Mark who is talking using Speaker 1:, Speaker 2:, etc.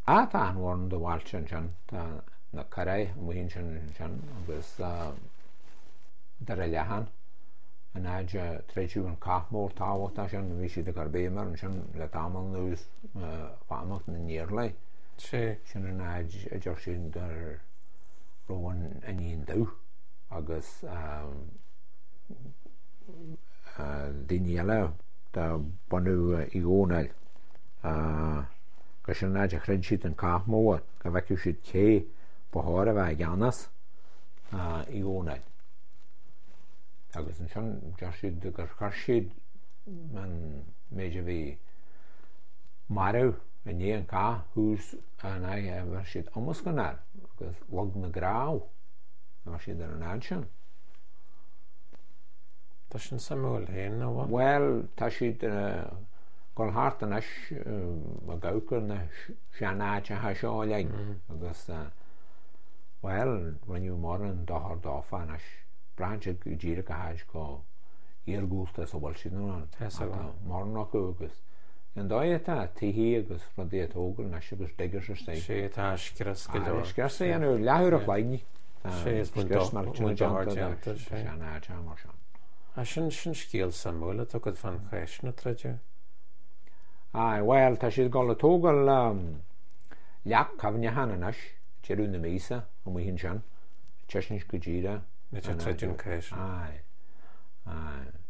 Speaker 1: A tá an bhhain do bhailte sin na carré muhíonn sin agus dar a leathan an áide tréitiú an cathmór táhachtá sin bhí siad a garbéimar an sin le dámal nús fámacht na níorla sin an áid a deir sin gur roin a níon dú agus daoine eile de bunú i gcónail go sin áid a chreid siad an cathmór go bhhaiciú siad cé botháir a bheith gceannas i gcónail agus an sin deir siad gur chuir siad man méidir bhí marú a ní an cá hús an áid bhar siad amas go nár agus log na grá bhar siad ar an áid sin.
Speaker 2: Tá sin samúil héin nó bhain?
Speaker 1: Well, tá siad go háart an a gabhcar na seanáide a seálaigh agus well, raniu mar an dáthar dáfa na brainte go ddíra go háid go iargúlta sa bhil siad nó mar nach agus an dáitá tihí agus rodí atógal na sigus degur sé
Speaker 2: tá scras go leor
Speaker 1: scras anú leabhar a chhlaigní
Speaker 2: sé is
Speaker 1: scras mar
Speaker 2: deanta
Speaker 1: seanáide mar sin.
Speaker 2: A sin scíal samúla tugad fan chéis na traidiú?
Speaker 1: Well, tá siad gáil atógal leach cabhne hananas teú na mísa ó muhíonn sin teisnis go ddíra
Speaker 2: na traidiún chéis.